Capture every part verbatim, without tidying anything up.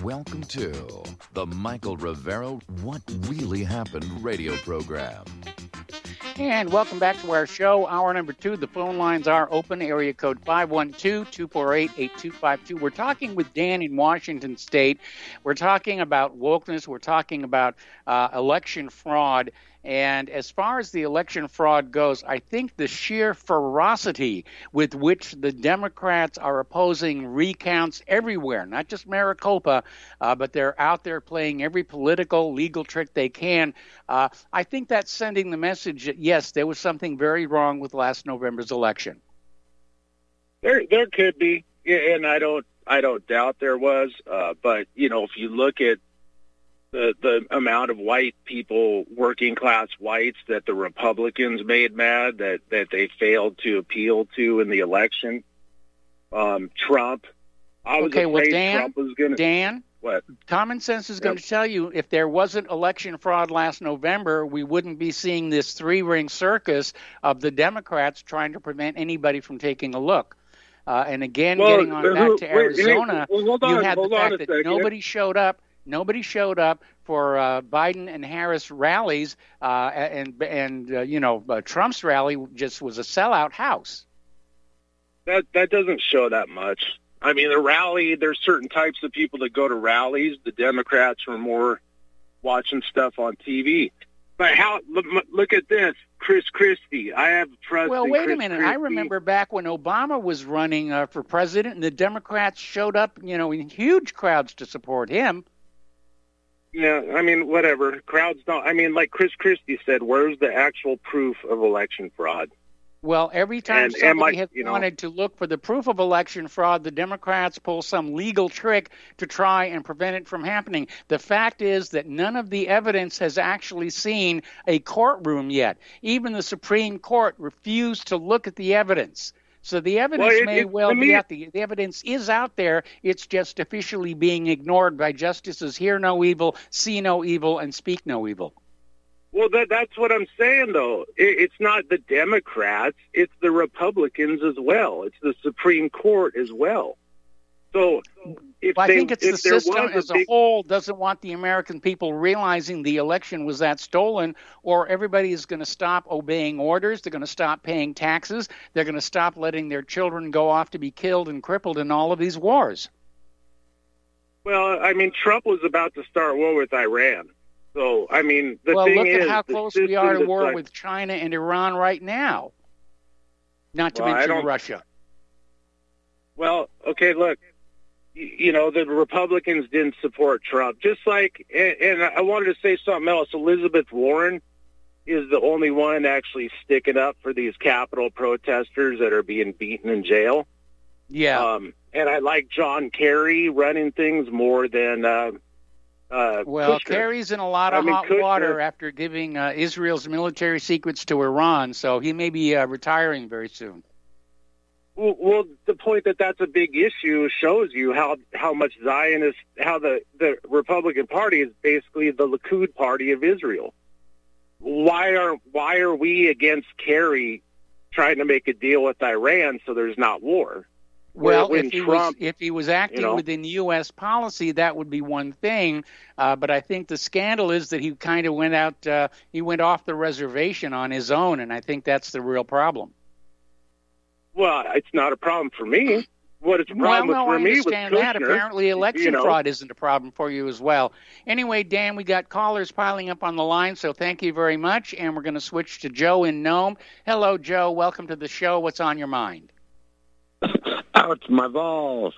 Welcome to the Michael Rivero What Really Happened radio program. And welcome back to our show, hour number two. The phone lines are open, area code five one two, two four eight, eight two five two. We're talking with Dan in Washington State. We're talking about wokeness. We're talking about uh, election fraud. And as far as the election fraud goes, I think the sheer ferocity with which the Democrats are opposing recounts everywhere, not just Maricopa, uh, but they're out there playing every political, legal trick they can. Uh, I think that's sending the message that, yes, there was something very wrong with last November's election. There, there could be, and I don't, I don't doubt there was. Uh, but you know, if you look at the the amount of white people, working class whites, that the Republicans made mad, that that they failed to appeal to in the election, um, Trump. I was okay, afraid well, Dan, Trump was going to. Dan, what? Common sense is going Yep. to tell you if there wasn't election fraud last November, we wouldn't be seeing this three-ring circus of the Democrats trying to prevent anybody from taking a look. Uh, and again, Well, getting on who- back to wait, Arizona, hey, well, hold you on, had the hold on fact a that second. nobody showed up. Nobody showed up for uh, Biden and Harris rallies, uh, and and uh, you know uh, Trump's rally just was a sellout house. That that doesn't show that much. I mean, the rally, there's certain types of people that go to rallies. The Democrats are more watching stuff on T V. But how? Look, look at this, Chris Christie. I have trust Well, in wait Chris a minute. Christie. I remember back when Obama was running uh, for president, and the Democrats showed up, you know, in huge crowds to support him. Yeah, I mean, whatever. Crowds don't. I mean, like Chris Christie said, where's the actual proof of election fraud? Well, every time And- and somebody my- has you know- wanted to look for the proof of election fraud, the Democrats pull some legal trick to try and prevent it from happening. The fact is that none of the evidence has actually seen a courtroom yet. Even the Supreme Court refused to look at the evidence. So the evidence Well, it- may it- well to me- be out there. The evidence is out there. It's just officially being ignored by justices hear no evil, see no evil, and speak no evil. Well, that that's what I'm saying, though. It, it's not the Democrats; it's the Republicans as well. It's the Supreme Court as well. So, if Well, I they, think it's if the there system was as a big, whole doesn't want the American people realizing the election was that stolen, or everybody is going to stop obeying orders. They're going to stop paying taxes. They're going to stop letting their children go off to be killed and crippled in all of these wars. well, I mean, Trump was about to start war with Iran. So, I mean, the well, thing look is, at how the close we system are to that's war like- with China and Iran right now, not to Well, I mention don't- Russia. Well, okay, look, y- you know, the Republicans didn't support Trump. Just like, and, and I wanted to say something else. Elizabeth Warren is the only one actually sticking up for these Capitol protesters that are being beaten in jail. Yeah. Um, and I like John Kerry running things more than uh, uh, Well, Kushner. Kerry's in a lot I of mean, hot Kushner- water after giving uh, Israel's military secrets to Iran, so he may be uh, retiring very soon. Well, well, the point that that's a big issue shows you how how much Zionist, how the, the Republican Party is basically the Likud party of Israel. Why are why are we against Kerry trying to make a deal with Iran so there's not war? Well, When if he Trump, was if he was acting you know- within U S policy, that would be one thing. Uh, but I think the scandal is that he kind of went out, uh, he went off the reservation on his own, and I think that's the real problem. well, it's not a problem for me. What it's a Well, problem no, for I me with understand that. Kushner, Apparently, election you know. fraud isn't a problem for you as well. Anyway, Dan, we got callers piling up on the line, so thank you very much. And we're going to switch to Joe in Nome. Hello, Joe. Welcome to the show. What's on your mind? Ouch, my balls.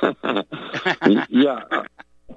yeah. Uh,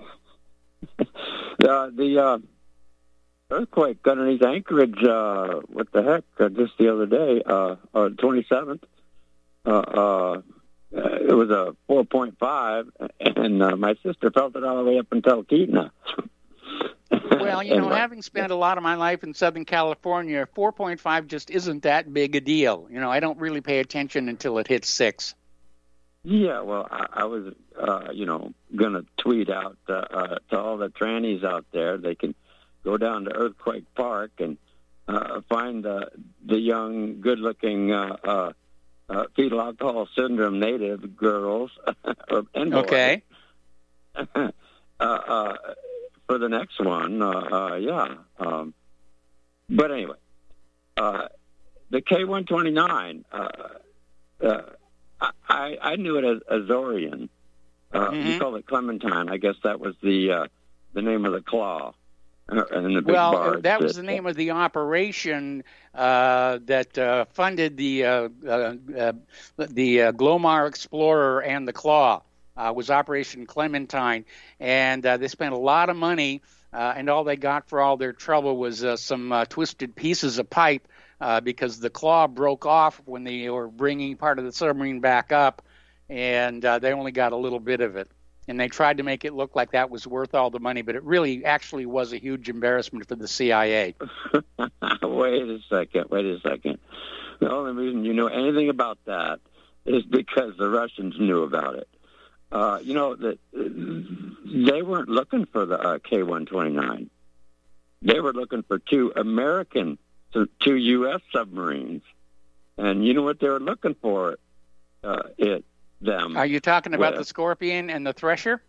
the uh, earthquake underneath Anchorage, uh, what the heck, uh, just the other day, uh, uh, twenty-seventh, uh, uh, it was a four point five, and uh, my sister felt it all the way up until Keatna. Well, you know, Anyway. having spent a lot of my life in Southern California, four point five just isn't that big a deal. You know, I don't really pay attention until it hits six. Yeah, well, I, I was, uh, you know, going to tweet out uh, uh, to all the trannies out there. They can go down to Earthquake Park and uh, find the the young, good-looking uh, uh, uh, fetal alcohol syndrome native girls and boys. Okay. uh, uh, for the next one, uh, uh, yeah. Um, but anyway, uh, the K one twenty-nine, uh, uh, I, I knew it as Azorian. Uh, mm-hmm. You call it Clementine. I guess that was the uh, the name of the claw. Uh, and the big well, barge that was the name of the operation uh, that uh, funded the uh, uh, uh, the uh, Glomar Explorer and the Claw. Uh, was Operation Clementine, and uh, they spent a lot of money, uh, and all they got for all their trouble was uh, some uh, twisted pieces of pipe uh, because the Claw broke off when they were bringing part of the submarine back up, and uh, they only got a little bit of it. And they tried to make it look like that was worth all the money, but it really actually was a huge embarrassment for the C I A. Wait a second, wait a second. The only reason you know anything about that is because the Russians knew about it. Uh, you know, that they weren't looking for the uh, K one twenty-nine. They were looking for two American, two U S submarines. And you know what they were looking for? Uh, it them. Are you talking about with. the Scorpion and the Thresher?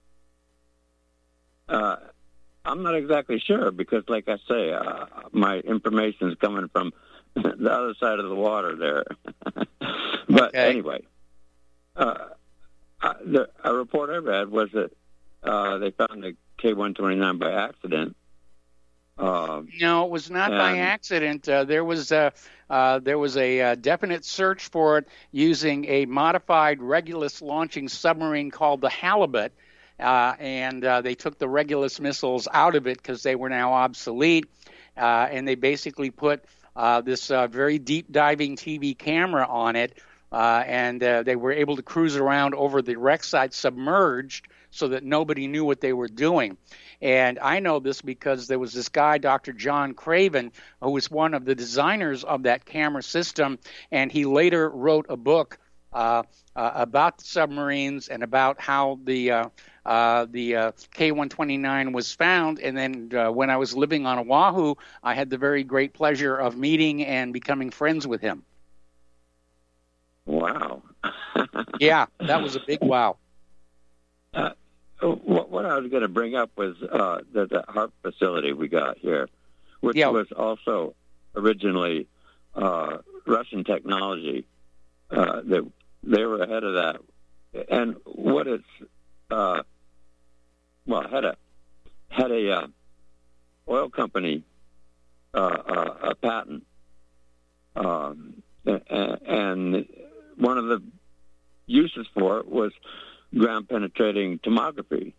Uh, I'm not exactly sure because, like I say, uh, my information is coming from the other side of the water there. But okay. anyway, uh, uh, the, a report I read was that uh, they found the K one twenty-nine by accident. Uh, no, it was not by accident. Uh, there was a uh, there was a uh, definite search for it using a modified Regulus launching submarine called the Halibut, uh, and uh, they took the Regulus missiles out of it because they were now obsolete, uh, and they basically put uh, this uh, very deep diving T V camera on it, uh, and uh, they were able to cruise around over the wreck site submerged so that nobody knew what they were doing. And I know this because there was this guy, Doctor John Craven, who was one of the designers of that camera system, and he later wrote a book uh, uh, about the submarines and about how the uh, uh, the uh, K one twenty-nine was found. And then uh, when I was living on Oahu, I had the very great pleasure of meeting and becoming friends with him. Wow. Yeah, that was a big wow. Uh, What, what I was going to bring up was uh, the, the HARP facility we got here, which yeah. was also originally uh, Russian technology. Uh, that they were ahead of that, and what it's uh, well had a had a uh, oil company uh, uh, a patent, um, and, and one of the uses for it was ground penetrating tomography,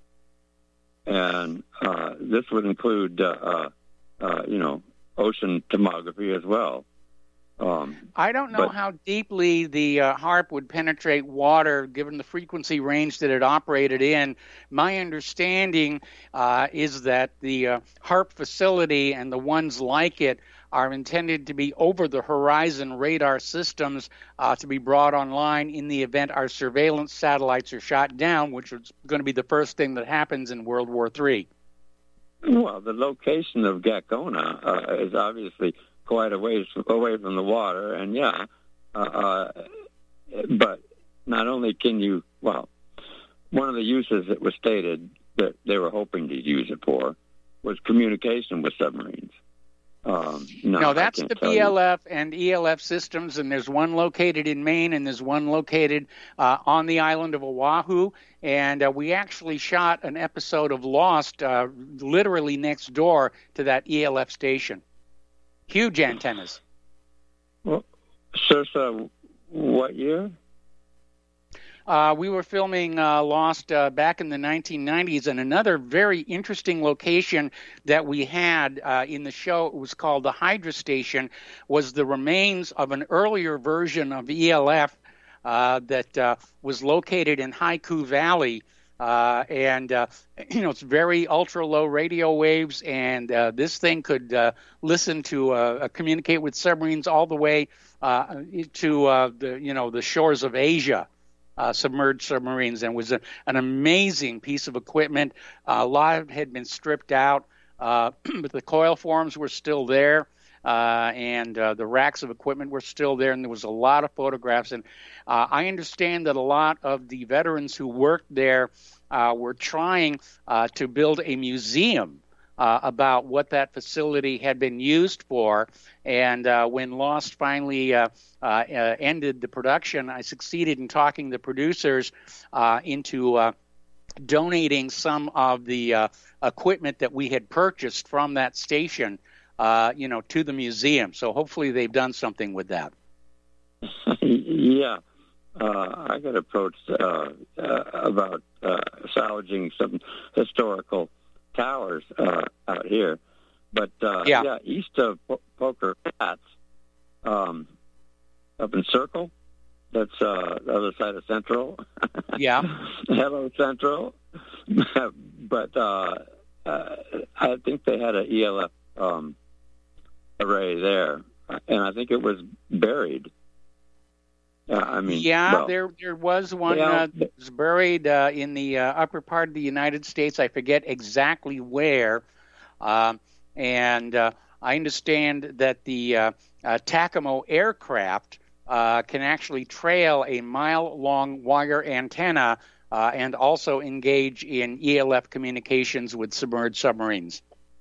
and uh, this would include, uh, uh, uh, you know, ocean tomography as well. Um, I don't know but, how deeply the uh, HARP would penetrate water, given the frequency range that it operated in. My understanding uh, is that the uh, HARP facility and the ones like it are intended to be over-the-horizon radar systems uh, to be brought online in the event our surveillance satellites are shot down, which is going to be the first thing that happens in World War Three. Well, the location of Gakona uh, is obviously quite a ways away from the water, and yeah, uh, uh, but not only can you, well, one of the uses that was stated that they were hoping to use it for was communication with submarines. Um, no, no, that's the B L F you. and E L F systems, and there's one located in Maine, and there's one located uh, on the island of Oahu. And uh, we actually shot an episode of Lost uh, literally next door to that E L F station. Huge antennas. Well, so, so what year? Uh, we were filming uh, Lost uh, back in the nineteen nineties, and another very interesting location that we had uh, in the show, it was called the Hydra Station, was the remains of an earlier version of E L F uh, that uh, was located in Haiku Valley. Uh, and, uh, you know, it's very ultra-low radio waves, and uh, this thing could uh, listen to, uh, communicate with submarines all the way uh, to, uh, the, you know, the shores of Asia. Uh, submerged submarines, and was a, an amazing piece of equipment. Uh, a lot had been stripped out, uh, but the coil forms were still there, uh, and uh, the racks of equipment were still there, and there was a lot of photographs. And uh, I understand that a lot of the veterans who worked there uh, were trying uh, to build a museum uh, about what that facility had been used for. And uh, when Lost finally uh, uh, uh, ended the production, I succeeded in talking the producers uh, into uh, donating some of the uh, equipment that we had purchased from that station, uh, you know, to the museum. So hopefully they've done something with that. Yeah. Uh, I got approached uh, uh, about uh, salvaging some historical towers uh, out here. But, uh, yeah. yeah, east of po- Poker Flats, um, up in Circle, that's uh, the other side of Central. Yeah. Hello, Central. But uh, uh, I think they had an E L F um, array there, and I think it was buried. Uh, I mean, yeah, well, there there was one yeah, uh, that was buried uh, in the uh, upper part of the United States. I forget exactly where, um, and uh, I understand that the uh, uh, TACAMO aircraft uh, can actually trail a mile-long wire antenna uh, and also engage in E L F communications with submerged submarines.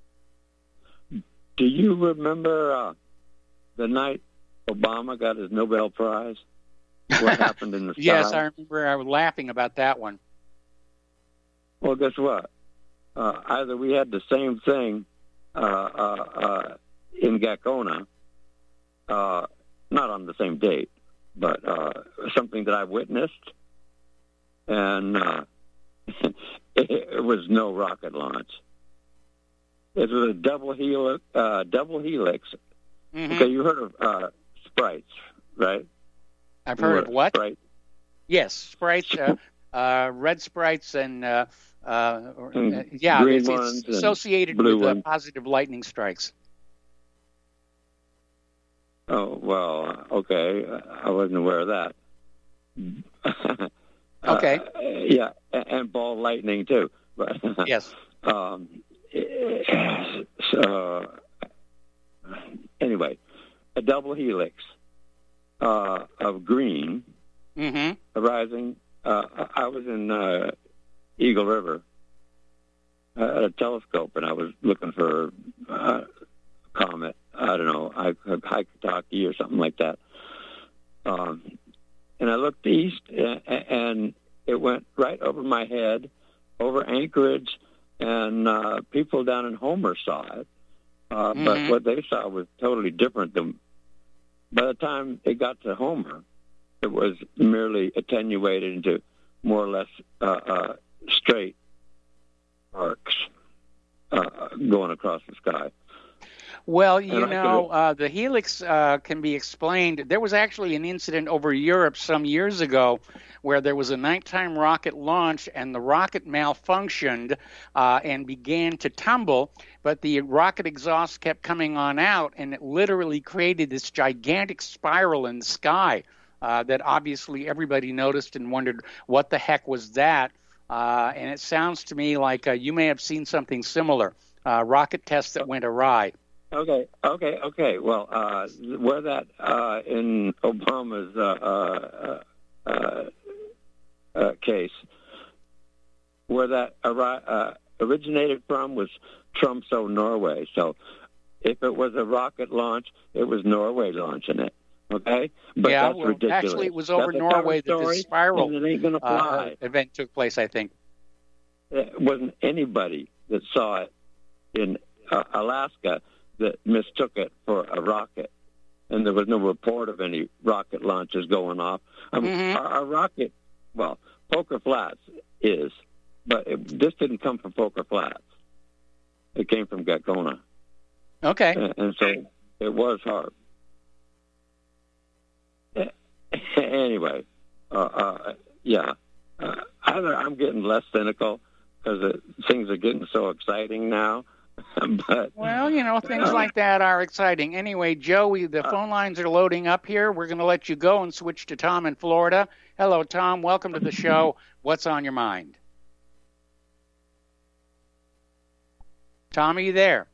Do you remember uh, the night Obama got his Nobel Prize? What happened in the sky? Yes, I remember. I was laughing about that one. Well, guess what? Uh, either we had the same thing uh, uh, uh, in Gacona, uh, not on the same date, but uh, something that I witnessed, and uh, it, it was no rocket launch. It was a double helix. Uh, double helix. Mm-hmm. Okay, you heard of uh, sprites, right? I've heard of what? Sprite? Yes, sprites, uh, uh, red sprites, and uh, uh, and uh, yeah, green it's, ones it's associated blue with uh, ones. positive lightning strikes. Oh well, okay, I wasn't aware of that. Okay. Uh, yeah, and ball lightning too. But Yes. um, so anyway, a double helix. Uh, of green Mm-hmm. arising. Uh, I was in uh, Eagle River uh, at a telescope, and I was looking for uh, a comet. I don't know, Hyakutake or something like that. Um, and I looked east, and, and it went right over my head, over Anchorage, and uh, people down in Homer saw it. Uh, Mm-hmm. But what they saw was totally different than. By the time it got to Homer, it was merely attenuated into more or less uh, uh, straight arcs uh, going across the sky. Well, you And I know, uh, the helix uh, can be explained. There was actually an incident over Europe some years ago where there was a nighttime rocket launch and the rocket malfunctioned uh, and began to tumble, but the rocket exhaust kept coming on out, and it literally created this gigantic spiral in the sky uh, that obviously everybody noticed and wondered what the heck was that. Uh, and it sounds to me like uh, you may have seen something similar, uh, rocket tests that went awry. Okay, okay, okay. Well, uh, where that uh, in Obama's uh, uh, uh, uh, case, where that uh, originated from was Tromsø, Norway. So if it was a rocket launch, it was Norway launching it. Okay? But yeah, that's well, ridiculous. actually, it was over that's Norway that story, the spiral and it ain't gonna uh, fly. event took place, I think. There wasn't anybody that saw it in uh, Alaska that mistook it for a rocket. And there was no report of any rocket launches going off. I mean, Mm-hmm. our, our rocket, well, Poker Flats is, but it, this didn't come from Poker Flats. It came from Gacona. Okay. And, and so it was hard. Anyway, uh, uh, yeah, uh, either I'm getting less cynical because things are getting so exciting now. But Well, you know, things like that are exciting. Anyway, Joey, the phone lines are loading up here. We're going to let you go and switch to Tom in Florida. Hello, Tom. Welcome to the show. What's on your mind? Tom, are you there?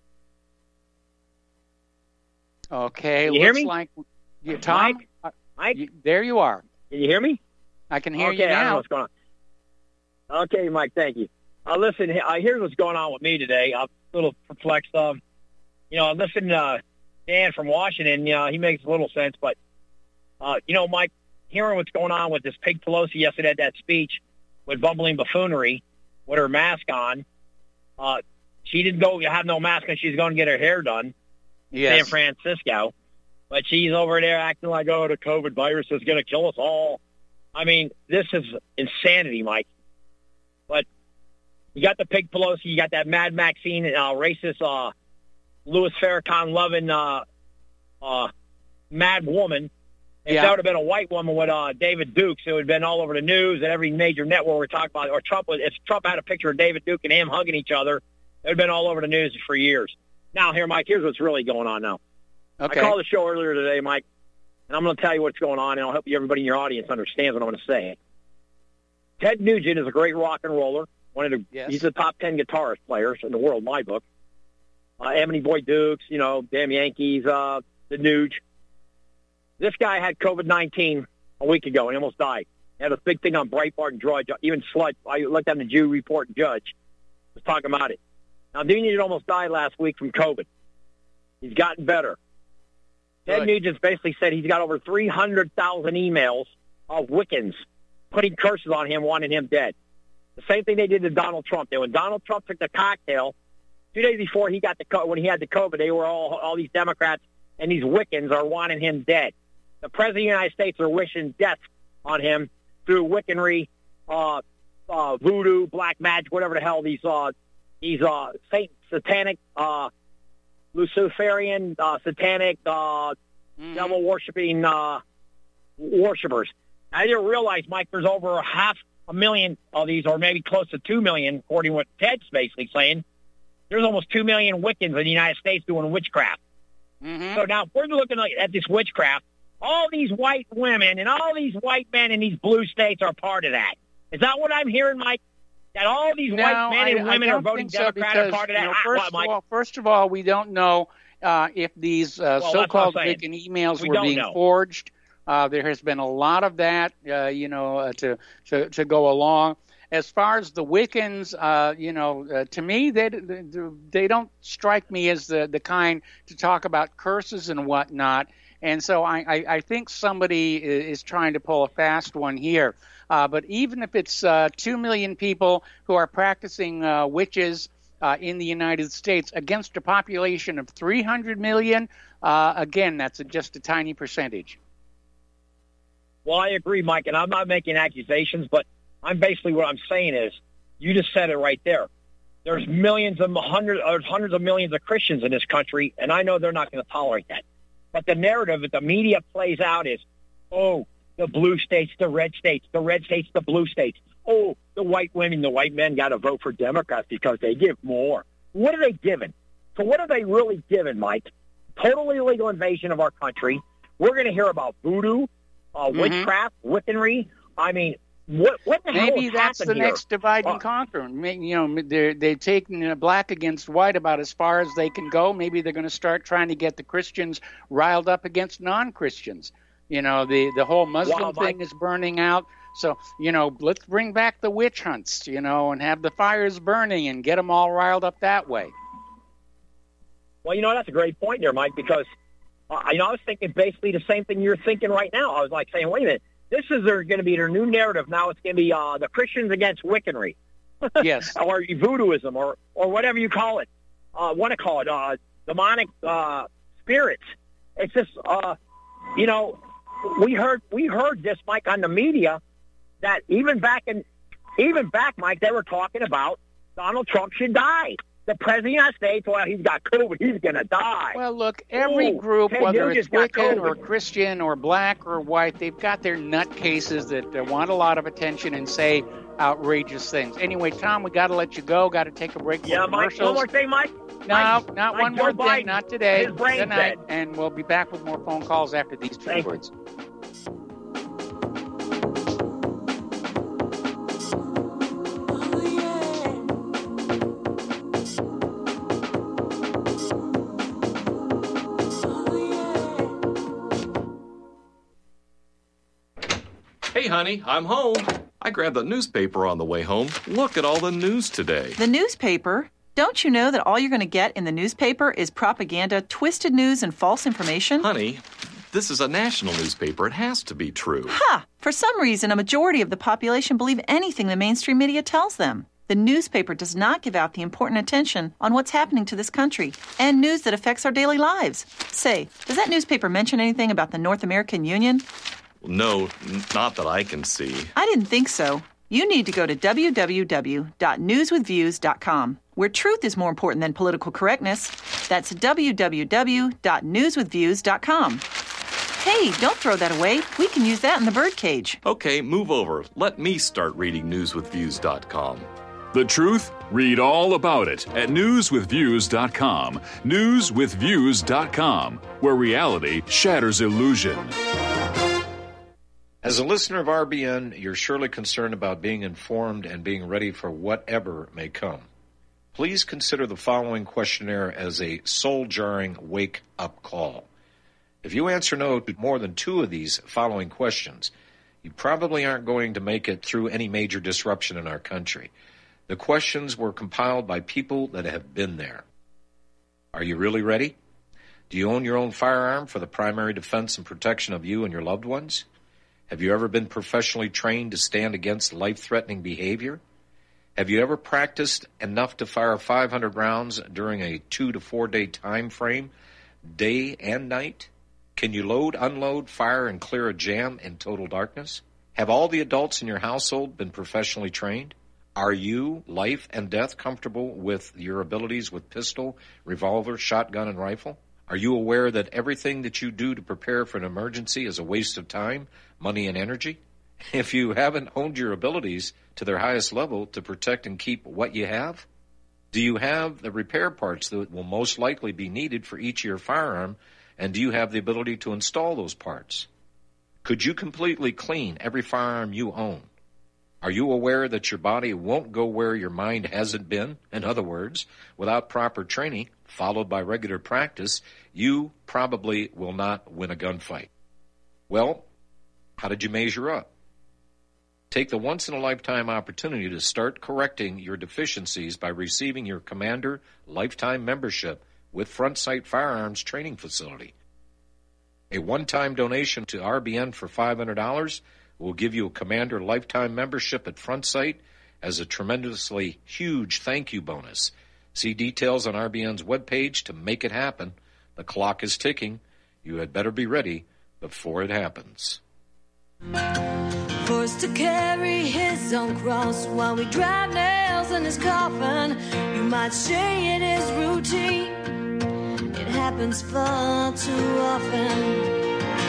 Okay. Can you hear looks me? like you, Tom. Mike? uh, Mike, you- there you are. can you hear me? I can hear okay, you I don't know now. what's going on. Okay, Mike, thank you. Uh, listen, uh, here's what's going on with me today. I'm a little perplexed. Um, you know, I'm listening to uh, Dan from Washington. You know, he makes a little sense. But, uh, you know, Mike, hearing what's going on with this Pig Pelosi yesterday at that speech with bumbling buffoonery with her mask on, uh, she didn't go have no mask and she's going to get her hair done yes. in San Francisco. But she's over there acting like, oh, the COVID virus is going to kill us all. I mean, this is insanity, Mike. But you got the Pig Pelosi, you got that Mad Maxine, uh, racist uh, Louis Farrakhan-loving uh, uh, mad woman. If yeah. that would have been a white woman with uh, David Dukes, it would have been all over the news and every major network we're talking about. Or Trump, if Trump had a picture of David Duke and him hugging each other, it would have been all over the news for years. Now, here, Mike, here's what's really going on now. Okay. I called the show earlier today, Mike, and I'm going to tell you what's going on, and I'll help you, everybody in your audience understands what I'm going to say. Ted Nugent is a great rock and roller. One of the yes. He's the top ten guitarist players in the world, in my book. Uh, Ebony Boy Dukes, you know, damn Yankees, uh, the Nuge. This guy had COVID nineteen a week ago, and he almost died. He had a big thing on Breitbart and Drudge. Even Sludge, I looked on the Jew Report and Judge, was talking about it. Now, Nugent almost died last week from COVID. He's gotten better. Ted Nugent basically said he's got over three hundred thousand emails of Wiccans putting curses on him, wanting him dead. The same thing they did to Donald Trump. They, when Donald Trump took the cocktail, two days before he got the when he had the COVID, they were all all these Democrats and these Wiccans are wanting him dead. The President of the United States are wishing death on him through Wiccanry, uh, uh, voodoo, black magic, whatever the hell these uh, these uh, Saint satanic. Uh, Luciferian, uh, satanic, uh, mm-hmm. devil-worshipping uh, worshippers. I didn't realize, Mike, there's over half a million of these, or maybe close to two million, according to what Ted's basically saying. There's almost two million Wiccans in the United States doing witchcraft. Mm-hmm. So now, if we're looking at this witchcraft, all these white women and all these white men in these blue states are part of that. Is that what I'm hearing, Mike? That all these no, white men and I, women I are voting so Democrat because, are part of that? You know, first, what, of all, first of all, we don't know uh, if these uh, well, so-called Wiccan emails we were being know. forged. Uh, there has been a lot of that, uh, you know, uh, to, to to go along. As far as the Wiccans, uh, you know, uh, to me, they they don't strike me as the, the kind to talk about curses and whatnot. And so I, I, I think somebody is trying to pull a fast one here. Uh, but even if it's uh, two million people who are practicing uh, witches uh, in the United States against a population of three hundred million, uh, again, that's a, just a tiny percentage. Well, I agree, Mike, and I'm not making accusations, but I'm basically what I'm saying is you just said it right there. There's millions of hundreds, or hundreds of millions of Christians in this country, and I know they're not going to tolerate that. But the narrative that the media plays out is, oh, the blue states, the red states, the red states, the blue states. Oh, the white women, the white men got to vote for Democrats because they give more. What are they giving? So what are they really giving, Mike? Total illegal invasion of our country. We're going to hear about voodoo, uh, mm-hmm. witchcraft, Wiccanry. I mean, what, what the hell Maybe has that's the happened here? next divide and Uh, conquer. You know, they're, they're taking black against white about as far as they can go. Maybe they're going to start trying to get the Christians riled up against non-Christians. You know, the, the whole Muslim Wow, thing Mike. is burning out. So, you know, let's bring back the witch hunts, you know, and have the fires burning and get them all riled up that way. Well, you know, that's a great point there, Mike, because, uh, you know, I was thinking basically the same thing you're thinking right now. I was like saying, wait a minute, this is their, going to be their new narrative. Now it's going to be uh, the Christians against Wiccanry. Yes. Or voodooism or, or whatever you call it. Uh, want to call it uh, demonic uh, spirits. It's just, uh, you know, we heard we heard this, Mike, on the media that even back in even back, Mike, they were talking about Donald Trump should die. The President of the United States, well, he's got COVID, he's going to die. Well, look, every Ooh, group, Ted whether Nugent's it's got Wiccan COVID. or Christian or black or white, they've got their nutcases that uh, want a lot of attention and say outrageous things. Anyway, Tom, we got to let you go. Got to take a break for Yeah, Mike, commercials. one more thing, Mike. No, Mike, not Mike, one Joe more Biden, thing. Not today. his brain's Good night. dead. And we'll be back with more phone calls after these two Thank you. words. Hey, honey, I'm home. I grabbed the newspaper on the way home. Look at all the news today. The newspaper? Don't you know that all you're going to get in the newspaper is propaganda, twisted news, and false information? Honey, this is a national newspaper. It has to be true. Ha! For some reason, a majority of the population believe anything the mainstream media tells them. The newspaper does not give out the important attention on what's happening to this country and news that affects our daily lives. Say, does that newspaper mention anything about the North American Union? No, n- not that I can see. I didn't think so. You need to go to w w w dot news with views dot com, where truth is more important than political correctness. That's w w w dot news with views dot com. Hey, don't throw that away. We can use that in the birdcage. Okay, move over. Let me start reading news with views dot com. The truth? Read all about it at news with views dot com. news with views dot com, where reality shatters illusion. As a listener of R B N, you're surely concerned about being informed and being ready for whatever may come. Please consider the following questionnaire as a soul-jarring wake-up call. If you answer no to more than two of these following questions, you probably aren't going to make it through any major disruption in our country. The questions were compiled by people that have been there. Are you really ready? Do you own your own firearm for the primary defense and protection of you and your loved ones? Have you ever been professionally trained to stand against life-threatening behavior? Have you ever practiced enough to fire five hundred rounds during a two to four day time frame, day and night? Can you load, unload, fire, and clear a jam in total darkness? Have all the adults in your household been professionally trained? Are you, life and death, comfortable with your abilities with pistol, revolver, shotgun, and rifle? Are you aware that everything that you do to prepare for an emergency is a waste of time, money, and energy? If you haven't honed your abilities to their highest level to protect and keep what you have, do you have the repair parts that will most likely be needed for each of your firearm, and do you have the ability to install those parts? Could you completely clean every firearm you own? Are you aware that your body won't go where your mind hasn't been? In other words, without proper training, followed by regular practice, you probably will not win a gunfight. Well, how did you measure up? Take the once-in-a-lifetime opportunity to start correcting your deficiencies by receiving your Commander Lifetime Membership with Front Sight Firearms Training Facility. A one-time donation to R B N for five hundred dollars will give you a Commander Lifetime Membership at Front Sight as a tremendously huge thank you bonus. See details on R B N's webpage to make it happen. The clock is ticking. You had better be ready before it happens. Forced to carry his own cross while we drive nails in his coffin. You might say it is routine. It happens far too often.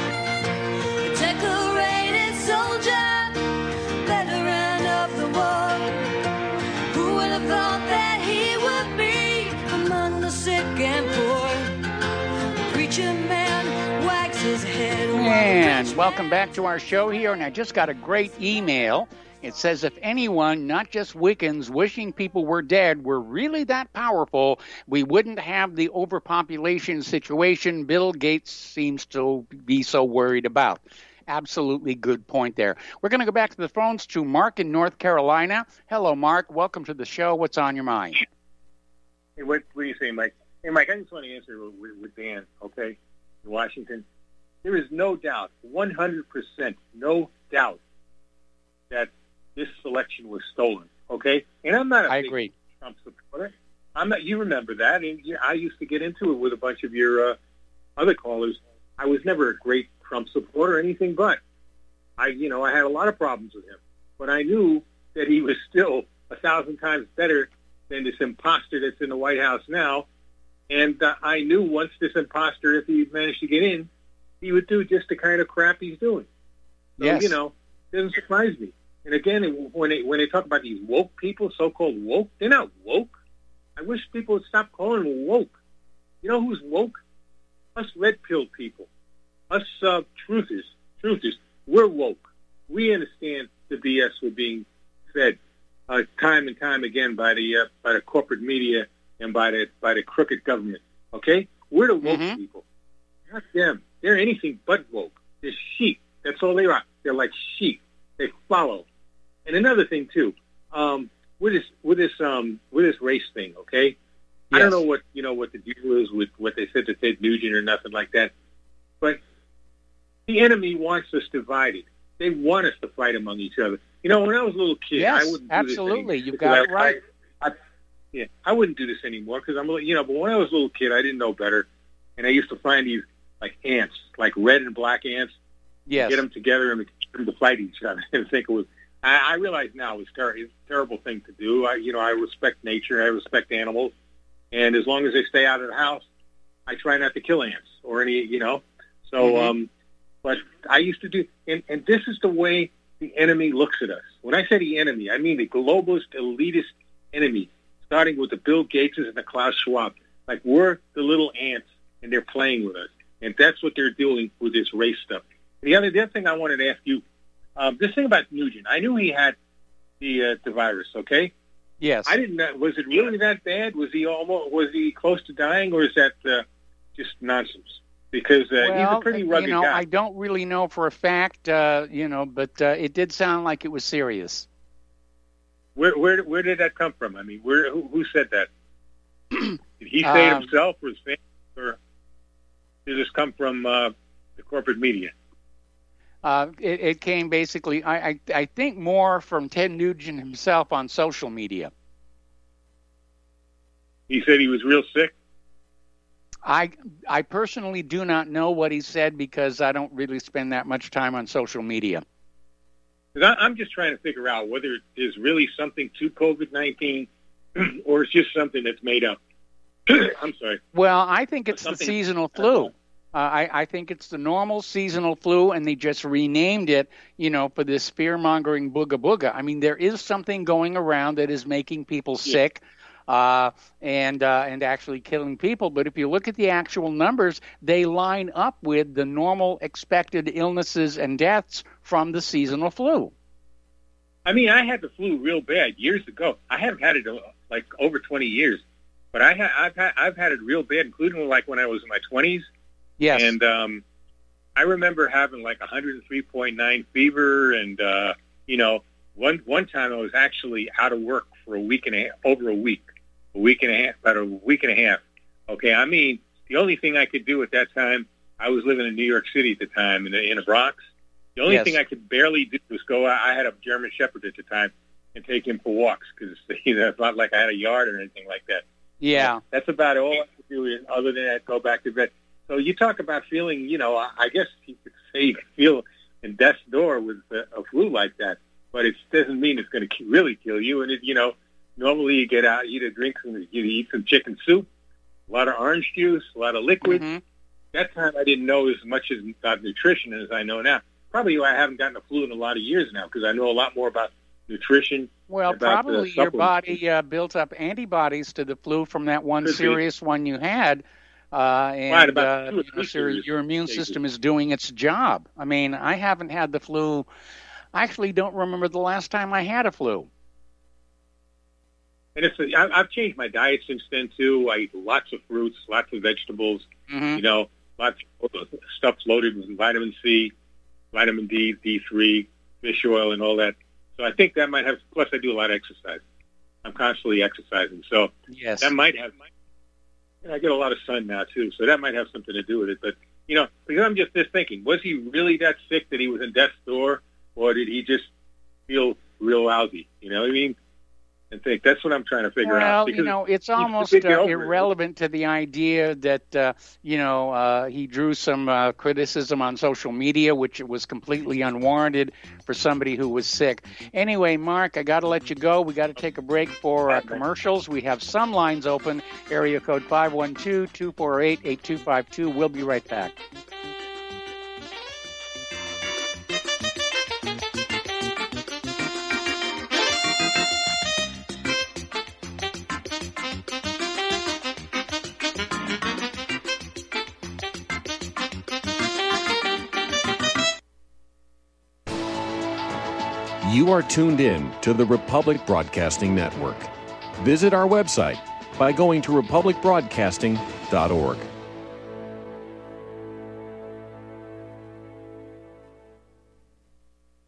A decorated soldier, veteran of the war. Who would have thought that he would be among the sick and poor? A preacher man wags his head. And welcome back to our show here. And I just got a great email. It says, if anyone, not just Wiccans, wishing people were dead were really that powerful, we wouldn't have the overpopulation situation Bill Gates seems to be so worried about. Absolutely good point there. We're going to go back to the phones to Mark in North Carolina. Hello, Mark. Welcome to the show. What's on your mind? Hey, what, what do you say, Mike? Hey, Mike, I just want to answer with, with Dan, okay, in Washington. There is no doubt, one hundred percent, no doubt that this election was stolen, okay? And I'm not a I big agree. Trump supporter. I'm not. You remember that. And I used to get into it with a bunch of your uh, other callers. I was never a great Trump supporter or anything but. I, you know, I had a lot of problems with him. But I knew that he was still a thousand times better than this imposter that's in the White House now. And uh, I knew once this imposter, if he managed to get in, he would do just the kind of crap he's doing. So, yes. you know, it doesn't surprise me. And again, when they when they talk about these woke people, so-called woke, they're not woke. I wish people would stop calling them woke. You know who's woke? Us red-pilled people. Us uh, truthers. Truthers. We're woke. We understand the B S we're being fed uh, time and time again by the uh, by the corporate media and by the by the crooked government. Okay, we're the woke Mm-hmm. people. Not them. They're anything but woke. They're sheep. That's all they are. They're like sheep. They follow. And another thing too, um, with this with this um, with this race thing, okay? Yes. I don't know what you know what the deal is with what they said to Ted Nugent or nothing like that, but the enemy wants us divided. They want us to fight among each other. You know, when I was a little kid, yes, I wouldn't do absolutely. This You've got I, it right. I, I, yeah, I wouldn't do this anymore because I'm, you know. But when I was a little kid, I didn't know better, and I used to find these like ants, like red and black ants. Yes. Get them together and get them to fight each other. I think it was. I, I realize now it was ter- it's a terrible thing to do. I, you know, I respect nature. I respect animals, and as long as they stay out of the house, I try not to kill ants or any, you know. So, mm-hmm. um, but I used to do, and, and this is the way the enemy looks at us. When I say the enemy, I mean the globalist, elitist enemy, starting with the Bill Gateses and the Klaus Schwab. Like we're the little ants, and they're playing with us, and that's what they're doing with this race stuff. And the other, the other thing I wanted to ask you, um, this thing about Nugent, I knew he had the uh, the virus. Okay. Yes. I didn't know. Was it really that bad? Was he almost? Was he close to dying, or is that uh, just nonsense? Because uh, well, he's a pretty rugged you know, guy. I don't really know for a fact, uh, you know, but uh, it did sound like it was serious. Where where where did that come from? I mean, where who, who said that? Did he say it um, himself, or his family, or did this come from uh, the corporate media? Uh, it, it came basically, I, I I think, more from Ted Nugent himself on social media. He said he was real sick. I I personally do not know what he said because I don't really spend that much time on social media. Because I'm just trying to figure out whether there's really something to COVID nineteen or it's just something that's made up. I'm sorry. Well, I think it's the Something- seasonal flu. Uh, I, I think it's the normal seasonal flu, and they just renamed it, you know, for this fear-mongering booga booga. I mean, there is something going around that is making people sick. Uh, and uh, and actually killing people. But if you look at the actual numbers, they line up with the normal expected illnesses and deaths from the seasonal flu. I mean, I had the flu real bad years ago. I haven't had it uh, like over twenty years, but I ha- I've had I've had it real bad, including like when I was in my twenties. Yes. And um, I remember having like one hundred three point nine fever, and uh, you know, one one time I was actually out of work for a week and a half, over a week. A week and a half, about a week and a half. Okay, I mean, the only thing I could do at that time, I was living in New York City at the time, in the, in the Bronx. The only yes. thing I could barely do was go out. I had a German Shepherd at the time and take him for walks because you know, it's not like I had a yard or anything like that. Yeah. That's about all I could do other than that, go back to bed. So you talk about feeling, you know, I guess you could say you feel in death's door with a, a flu like that, but it doesn't mean it's going to really kill you. And, it, you know, normally you get out, you either drink some, you eat some chicken soup, a lot of orange juice, a lot of liquid. Mm-hmm. That time I didn't know as much as about nutrition as I know now. Probably why I haven't gotten the flu in a lot of years now because I know a lot more about nutrition. Well, about probably your body uh, built up antibodies to the flu from that one Could serious be. one you had. Uh, and right, about uh, two or you know, three so your, serious your immune cases. system is doing its job. I mean, I haven't had the flu. I actually don't remember the last time I had a flu. And it's a, I, I've changed my diet since then too. I eat lots of fruits, lots of vegetables. Mm-hmm. You know, lots of stuff loaded with vitamin C, vitamin D, D three, fish oil, and all that. So I think that might have. Plus, I do a lot of exercise. I'm constantly exercising, so yes. that might have. I get a lot of sun now too, so that might have something to do with it. But you know, because I'm just, just thinking, was he really that sick that he was in death's door, or did he just feel real lousy? You know what I mean? And think that's what I'm trying to figure well, out. Well, you know, it's almost uh, irrelevant to the idea that, uh, you know, uh, he drew some uh, criticism on social media, which was completely unwarranted for somebody who was sick. Anyway, Mark, I got to let you go. We got to take a break for uh, commercials. We have some lines open. Area code five one two, two four eight, eight two five two. We'll be right back. You are tuned in to the Republic Broadcasting Network. Visit our website by going to republic broadcasting dot org.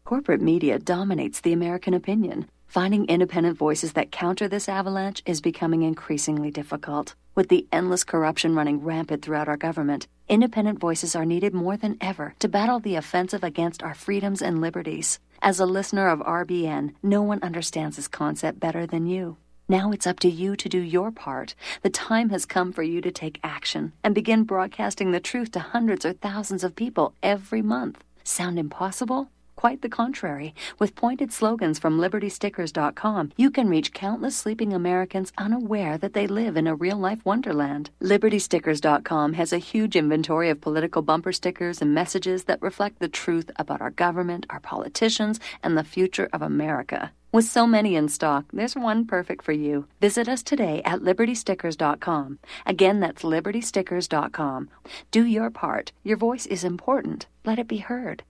Corporate media dominates the American opinion. Finding independent voices that counter this avalanche is becoming increasingly difficult. With the endless corruption running rampant throughout our government, independent voices are needed more than ever to battle the offensive against our freedoms and liberties. As a listener of R B N, no one understands this concept better than you. Now it's up to you to do your part. The time has come for you to take action and begin broadcasting the truth to hundreds or thousands of people every month. Sound impossible? Quite the contrary. With pointed slogans from Liberty Stickers dot com, you can reach countless sleeping Americans unaware that they live in a real-life wonderland. Liberty Stickers dot com has a huge inventory of political bumper stickers and messages that reflect the truth about our government, our politicians, and the future of America. With so many in stock, there's one perfect for you. Visit us today at Liberty Stickers dot com. Again, that's Liberty Stickers dot com. Do your part. Your voice is important. Let it be heard.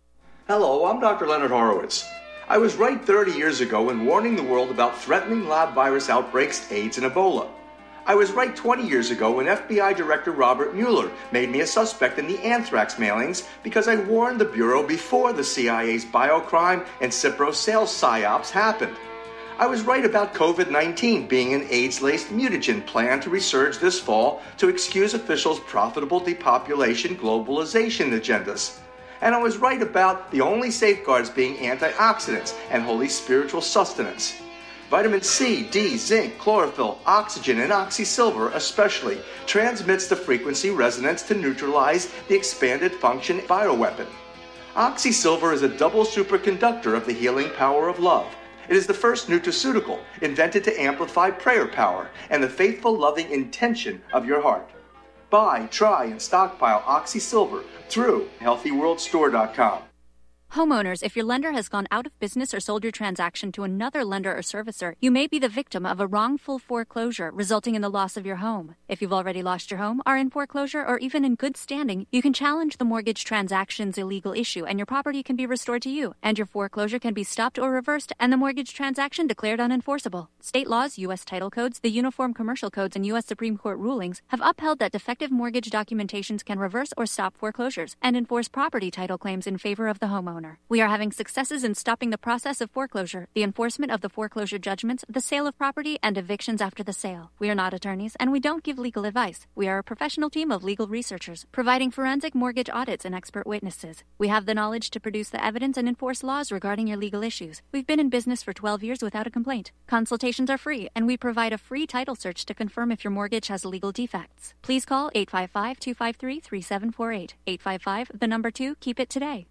Hello, I'm Doctor Leonard Horowitz. I was right thirty years ago in warning the world about threatening lab virus outbreaks, AIDS, and Ebola. I was right twenty years ago when F B I Director Robert Mueller made me a suspect in the anthrax mailings because I warned the Bureau before the C I A's biocrime and Cipro sales psyops happened. I was right about COVID nineteen being an AIDS-laced mutagen plan to resurge this fall to excuse officials' profitable depopulation globalization agendas. And I was right about the only safeguards being antioxidants and holy spiritual sustenance. Vitamin C, D, zinc, chlorophyll, oxygen, and oxysilver especially transmits the frequency resonance to neutralize the expanded function bioweapon. Oxysilver is a double superconductor of the healing power of love. It is the first nutraceutical invented to amplify prayer power and the faithful, loving intention of your heart. Buy, try, and stockpile Oxysilver through healthy world store dot com. Homeowners, if your lender has gone out of business or sold your transaction to another lender or servicer, you may be the victim of a wrongful foreclosure resulting in the loss of your home. If you've already lost your home, are in foreclosure, or even in good standing, you can challenge the mortgage transaction's illegal issue and your property can be restored to you, and your foreclosure can be stopped or reversed and the mortgage transaction declared unenforceable. State laws, U S title codes, the Uniform Commercial Codes, and U S Supreme Court rulings have upheld that defective mortgage documentations can reverse or stop foreclosures and enforce property title claims in favor of the homeowner. We are having successes in stopping the process of foreclosure, the enforcement of the foreclosure judgments, the sale of property, and evictions after the sale. We are not attorneys, and we don't give legal advice. We are a professional team of legal researchers, providing forensic mortgage audits and expert witnesses. We have the knowledge to produce the evidence and enforce laws regarding your legal issues. We've been in business for twelve years without a complaint. Consultations are free, and we provide a free title search to confirm if your mortgage has legal defects. Please call eight five five, two five three, three seven four eight. eight five five, the number two, keep it today.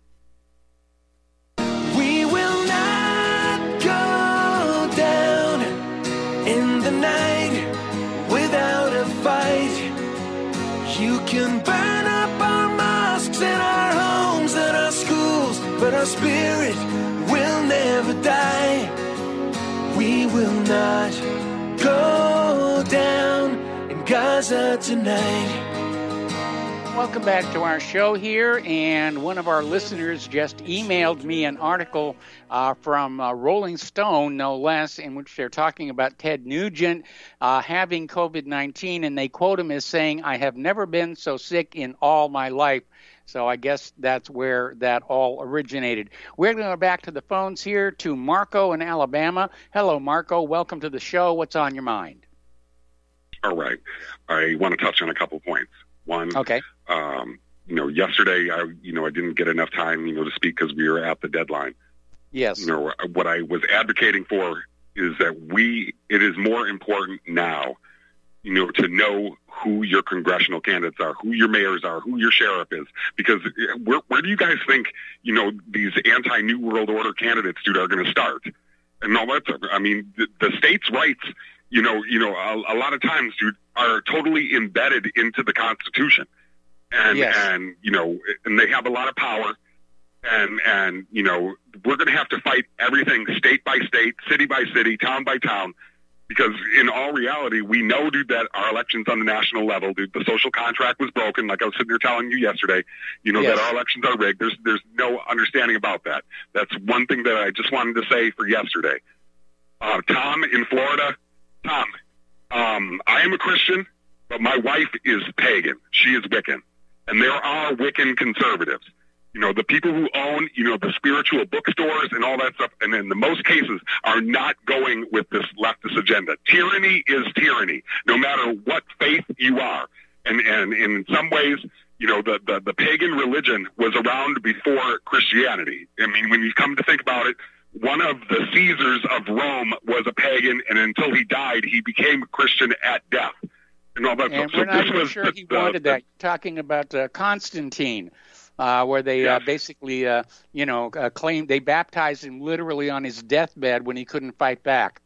We will not go down in the night without a fight. You can burn up our mosques and our homes and our schools, but our spirit will never die. We will not go down in Gaza tonight. Welcome back to our show here, and one of our listeners just emailed me an article uh, from uh, Rolling Stone, no less, in which they're talking about Ted Nugent uh, having COVID nineteen, and they quote him as saying, "I have never been so sick in all my life." So I guess that's where that all originated. We're going to go back to the phones here to Marco in Alabama. Hello, Marco. Welcome to the show. What's on your mind? All right. I want to touch on a couple points. One, okay. um, you know, yesterday, I, you know, I didn't get enough time, you know, to speak because we were at the deadline. Yes. You know, what I was advocating for is that we, it is more important now, you know, to know who your congressional candidates are, who your mayors are, who your sheriff is, because where, where do you guys think, you know, these anti-New World Order candidates, dude, are going to start? And all that stuff. I mean, the, the states' rights, you know, you know, a, a lot of times, dude, are totally embedded into the Constitution, and yes. and you know, and they have a lot of power, and and you know, we're going to have to fight everything state by state, city by city, town by town, because in all reality, we know, dude, that our elections on the national level, dude, the social contract was broken. Like I was sitting there telling you yesterday, you know, yes. that our elections are rigged. There's there's no understanding about that. That's one thing that I just wanted to say for yesterday. Uh, Tom in Florida. Tom, um, I am a Christian, but my wife is pagan. She is Wiccan. And there are Wiccan conservatives. You know, the people who own, you know, the spiritual bookstores and all that stuff, and in the most cases are not going with this leftist agenda. Tyranny is tyranny, no matter what faith you are. And, and in some ways, you know, the, the, the pagan religion was around before Christianity. I mean, when you come to think about it, one of the Caesars of Rome was a pagan, and until he died, he became a Christian at death. And all that and stuff. we're So not this even was sure the, he the, wanted the, that. You're talking about uh, Constantine, uh, where they Yes. uh, basically, uh, you know, uh, claimed they baptized him literally on his deathbed when he couldn't fight back.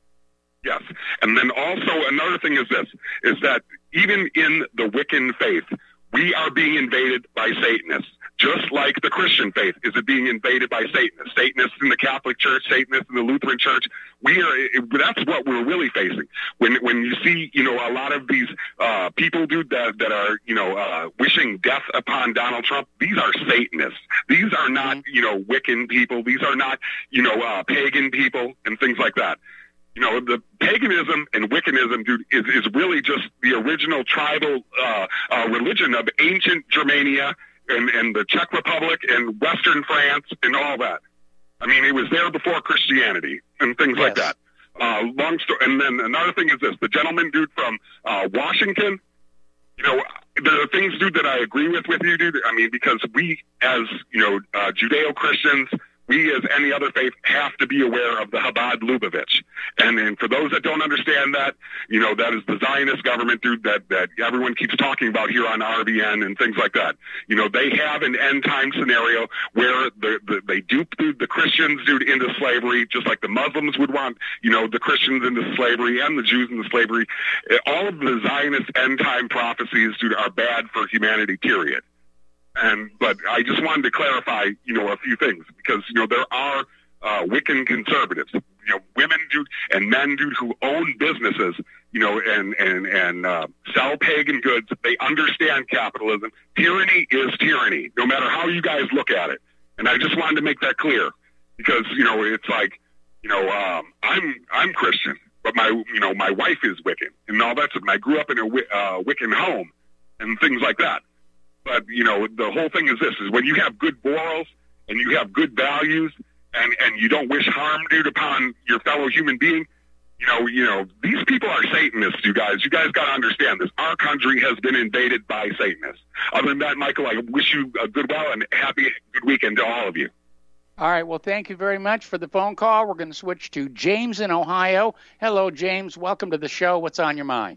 Yes. And then also another thing is this, is that even in the Wiccan faith, we are being invaded by Satanists, just like the Christian faith is being invaded by Satanists. Satanists in the Catholic Church, Satanists in the Lutheran Church. We are, that's what we're really facing. When, when you see, you know, a lot of these, uh, people, dude, that, that are, you know, uh, wishing death upon Donald Trump, these are Satanists. These are not, you know, Wiccan people. These are not, you know, uh, pagan people and things like that. You know, the paganism and Wiccanism, dude, is, is really just the original tribal uh, uh, religion of ancient Germania and, and the Czech Republic and Western France and all that. I mean, it was there before Christianity and things like Yes. that. Uh, long story. And then another thing is this: the gentleman, dude, from uh, Washington. You know, there are things, dude, that I agree with with you, dude. I mean, because we, as you know, uh, Judeo-Christians, we, as any other faith, have to be aware of the Chabad Lubavitch. And, and for those that don't understand that, you know, that is the Zionist government, dude, that, that everyone keeps talking about here on R B N and things like that. You know, they have an end-time scenario where the, the, they dupe, dude, the Christians, dude, into slavery, just like the Muslims would want, you know, the Christians into slavery and the Jews into slavery. All of the Zionist end-time prophecies, dude, are bad for humanity, period. And but I just wanted to clarify, you know, a few things because you know there are uh, Wiccan conservatives, you know, women, dude, and men, dude, who own businesses, you know, and and and uh, sell pagan goods. They understand capitalism. Tyranny is tyranny, no matter how you guys look at it. And I just wanted to make that clear because you know it's like, you know, um, I'm I'm Christian, but my you know my wife is Wiccan and all that stuff. And I grew up in a uh, Wiccan home and things like that. But, you know, the whole thing is this, is when you have good morals and you have good values and, and you don't wish harm, dude, upon your fellow human being, you know, you know, these people are Satanists, you guys. You guys got to understand this. Our country has been invaded by Satanists. Other than that, Michael, I wish you a good well and happy good weekend to all of you. All right. Well, thank you very much for the phone call. We're going to switch to James in Ohio. Hello, James. Welcome to the show. What's on your mind?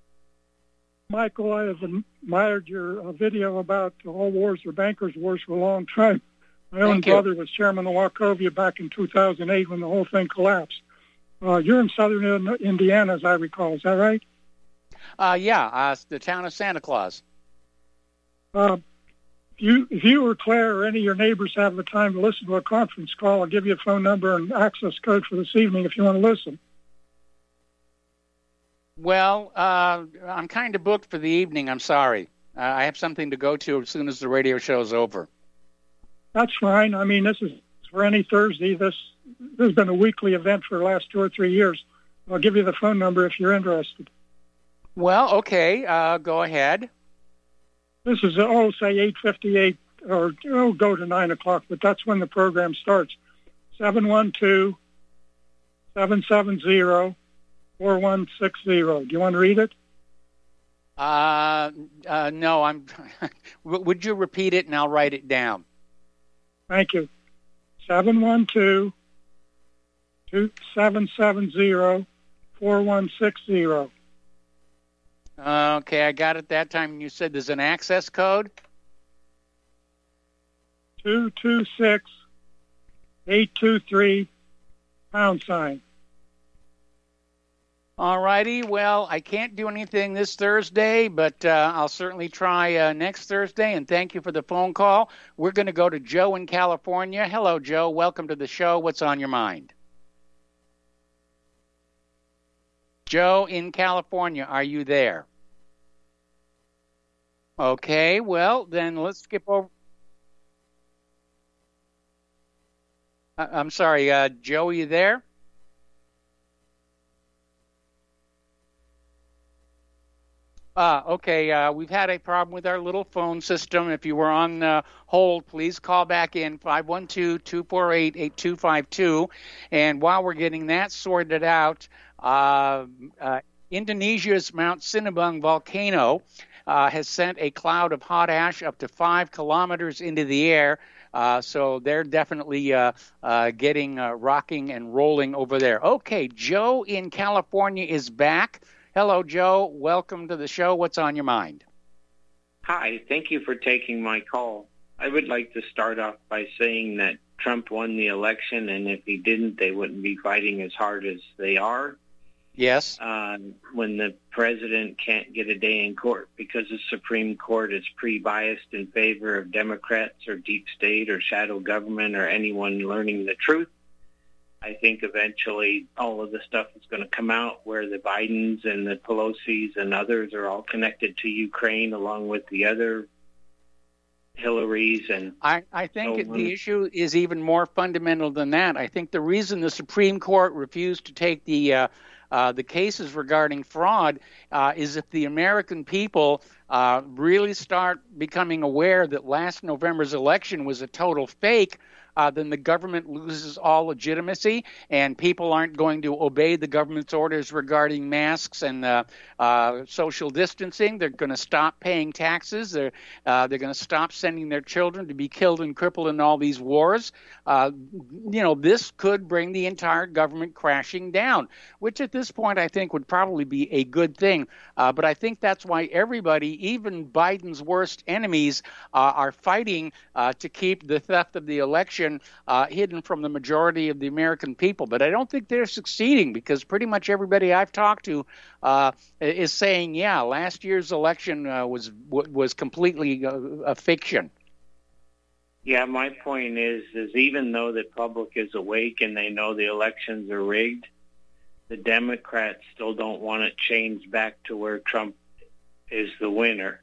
Michael, I have admired your uh, video about all wars are bankers' wars for a long time. My own Thank you. brother was chairman of Wachovia back in two thousand eight when the whole thing collapsed. Uh, you're in southern Indiana, as I recall. Is that right? Uh, yeah, uh, the town of Santa Claus. Uh, if you, if you or Claire or any of your neighbors have the time to listen to a conference call, I'll give you a phone number and access code for this evening if you want to listen. Well, uh, I'm kind of booked for the evening. I'm sorry. Uh, I have something to go to as soon as the radio show's over. That's fine. I mean, this is for any Thursday. This, this has been a weekly event for the last two or three years. I'll give you the phone number if you're interested. Well, okay. Uh, go ahead. This is, oh, say eight fifty-eight, or oh, go to nine o'clock, but that's when the program starts. seven one two, seven seven zero, four one six zero. Do you want to read it? Uh, uh, no, I'm. Would you repeat it and I'll write it down? Thank you. seven one two, seven seven zero, four one six zero. Okay, I got it that time. You said there's an access code? two two six, eight two three, pound sign. All righty. Well, I can't do anything this Thursday, but uh, I'll certainly try uh, next Thursday, and thank you for the phone call. We're going to go to Joe in California. Hello, Joe. Welcome to the show. What's on your mind? Joe in California, are you there? Okay, well, then let's skip over. I- I'm sorry, uh, Joe, are you there? Uh, okay, uh, we've had a problem with our little phone system. If you were on uh, hold, please call back in, five one two, two four eight, eight two five two. And while we're getting that sorted out, uh, uh, Indonesia's Mount Sinabung volcano uh, has sent a cloud of hot ash up to five kilometers into the air. Uh, so they're definitely uh, uh, getting uh, rocking and rolling over there. Okay, Joe in California is back. Hello, Joe. Welcome to the show. What's on your mind? Hi. Thank you for taking my call. I would like to start off by saying that Trump won the election, and if he didn't, they wouldn't be fighting as hard as they are. Yes. Uh, when the president can't get a day in court because the Supreme Court is pre-biased in favor of Democrats or deep state or shadow government or anyone learning the truth, I think eventually all of the stuff is going to come out where the Bidens and the Pelosi's and others are all connected to Ukraine along with the other Hillary's. And I, I think so the issue is even more fundamental than that. I think the reason the Supreme Court refused to take the uh, uh, the cases regarding fraud uh, is if the American people uh, really start becoming aware that last November's election was a total fake, Uh, then the government loses all legitimacy, and people aren't going to obey the government's orders regarding masks and uh, uh, social distancing. They're going to stop paying taxes. They're uh, they're going to stop sending their children to be killed and crippled in all these wars. Uh, you know, this could bring the entire government crashing down, which at this point I think would probably be a good thing. Uh, but I think that's why everybody, even Biden's worst enemies, uh, are fighting uh, to keep the theft of the election Uh, hidden from the majority of the American people. But I don't think they're succeeding, because pretty much everybody I've talked to uh, is saying, yeah, last year's election uh, was was completely uh, a fiction. Yeah, my point is, is even though the public is awake and they know the elections are rigged, the Democrats still don't want it changed back to where Trump is the winner.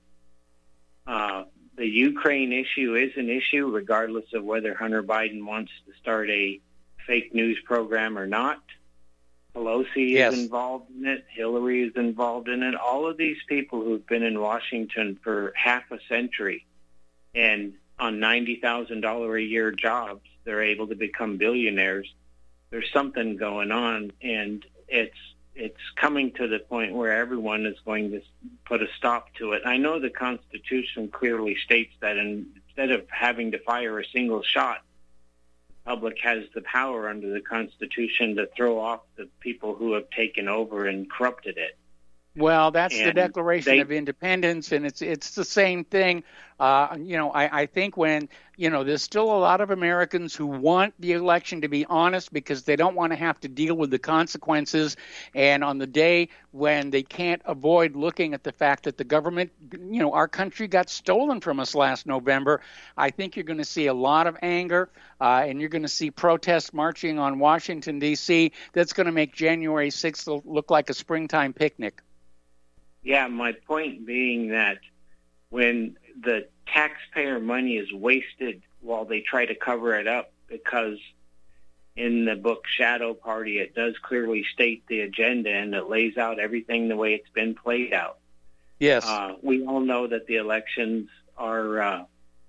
Uh, The Ukraine issue is an issue, regardless of whether Hunter Biden wants to start a fake news program or not. Pelosi Yes. is involved in it. Hillary is involved in it. All of these people who've been in Washington for half a century and on ninety thousand dollars a year jobs, they're able to become billionaires. There's something going on, and it's it's coming to the point where everyone is going to put a stop to it. I know the Constitution clearly states that instead of having to fire a single shot, the public has the power under the Constitution to throw off the people who have taken over and corrupted it. Well, that's And the Declaration they- of Independence, and it's it's the same thing. Uh, you know, I, I think when, you know, there's still a lot of Americans who want the election to be honest because they don't want to have to deal with the consequences. And on the day when they can't avoid looking at the fact that the government, you know, our country got stolen from us last November, I think you're going to see a lot of anger, uh, and you're going to see protests marching on Washington, D C That's going to make January sixth look like a springtime picnic. Yeah, my point being that when the taxpayer money is wasted while they try to cover it up, because in the book Shadow Party, it does clearly state the agenda and it lays out everything the way it's been played out. Yes. Uh, we all know that the elections are uh,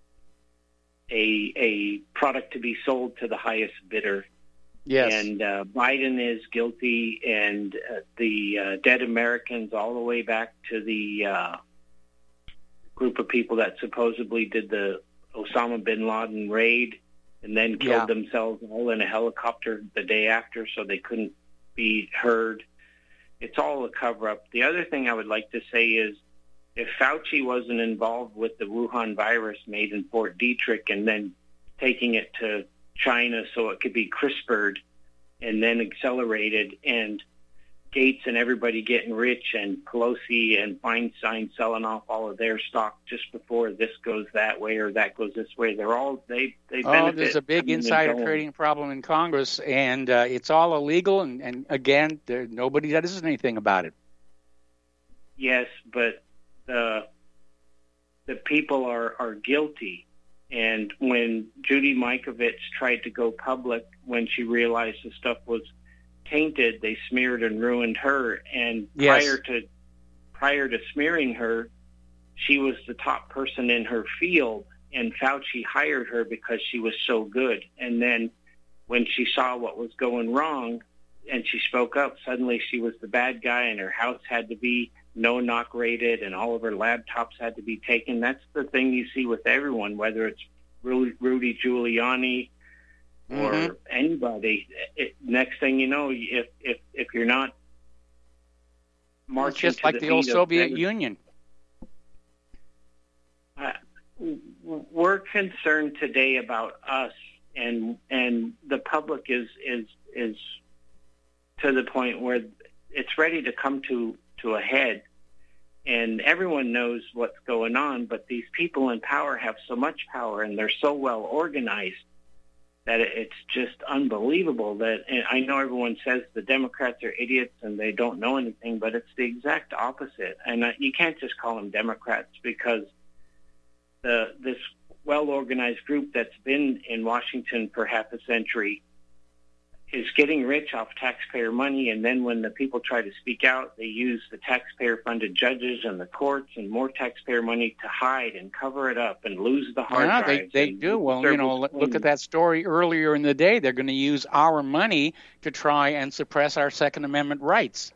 a a product to be sold to the highest bidder. Yes. And uh, Biden is guilty, and uh, the uh, dead Americans all the way back to the uh, group of people that supposedly did the Osama bin Laden raid and then killed Yeah. themselves all in a helicopter the day after so they couldn't be heard. It's all a cover-up. The other thing I would like to say is, if Fauci wasn't involved with the Wuhan virus made in Fort Detrick and then taking it to China so it could be CRISPR'd and then accelerated, and Gates and everybody getting rich, and Pelosi and Feinstein selling off all of their stock just before this goes that way or that goes this way. They're all, they, they Oh, benefit. there's a big from insider going. trading problem in Congress, and uh, it's all illegal, and, and again, there, nobody does anything about it. Yes, but the the people are, are guilty. And when Judy Mikovits tried to go public when she realized the stuff was tainted, they smeared and ruined her. And Yes. prior to prior to smearing her, she was the top person in her field, and Fauci hired her because she was so good. And then when she saw what was going wrong and she spoke up, suddenly she was the bad guy, and her house had to be no-knock rated, and all of her laptops had to be taken. That's the thing you see with everyone, whether it's Rudy Giuliani or mm-hmm. anybody. It, next thing you know, if if if you're not marching, it's just to like the, the old beat Soviet of, Union. Uh, we're concerned today about us, and and the public is is is to the point where it's ready to come to to a head. And everyone knows what's going on, but these people in power have so much power, and they're so well organized that it's just unbelievable. That, and I know everyone says the Democrats are idiots and they don't know anything, but it's the exact opposite. And you can't just call them Democrats, because the this well-organized group that's been in Washington for half a century is getting rich off taxpayer money, and then when the people try to speak out, they use the taxpayer-funded judges and the courts and more taxpayer money to hide and cover it up and lose the hard yeah, drives. they, they do. Well, you know, look, look at that story earlier in the day. They're going to use our money to try and suppress our Second Amendment rights.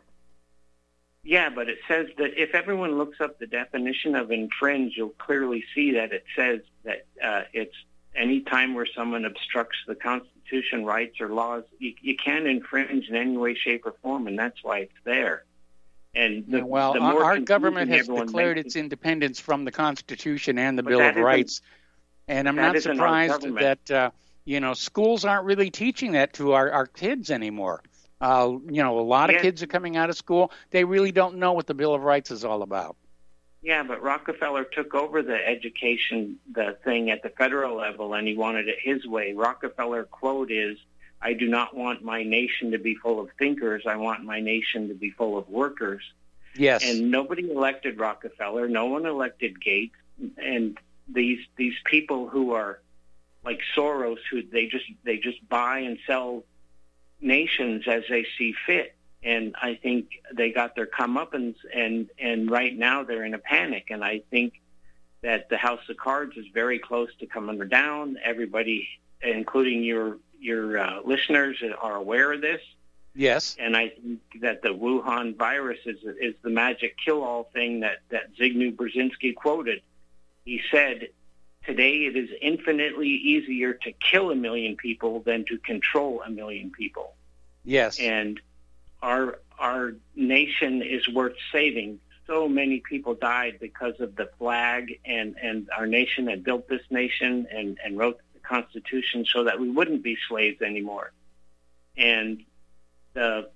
Yeah, but it says that if everyone looks up the definition of infringe, you'll clearly see that it says that uh, it's any time where someone obstructs the Constitution, rights, or laws, you, you can't infringe in any way, shape, or form, and that's why it's there. And the, yeah, well, the more our government has declared makes, its independence from the Constitution and the but Bill of Rights, an, and I'm not surprised that uh, you know schools aren't really teaching that to our, our kids anymore. Uh, you know, a lot of yes. kids are coming out of school; they really don't know what the Bill of Rights is all about. Yeah, but Rockefeller took over the education, the thing at the federal level, and he wanted it his way. Rockefeller quote is, "I do not want my nation to be full of thinkers. I want my nation to be full of workers." Yes. And nobody elected Rockefeller. No one elected Gates. And these these people who are like Soros, who they just they just buy and sell nations as they see fit. And I think they got their comeuppance, and, and right now they're in a panic. And I think that the House of Cards is very close to coming down. Everybody, including your your uh, listeners, are aware of this. Yes. And I think that the Wuhan virus is is the magic kill-all thing that, that Zbigniew Brzezinski quoted. He said, "Today it is infinitely easier to kill a million people than to control a million people." Yes. And Our our nation is worth saving. So many people died because of the flag, and, and our nation had built this nation and, and wrote the Constitution so that we wouldn't be slaves anymore. And the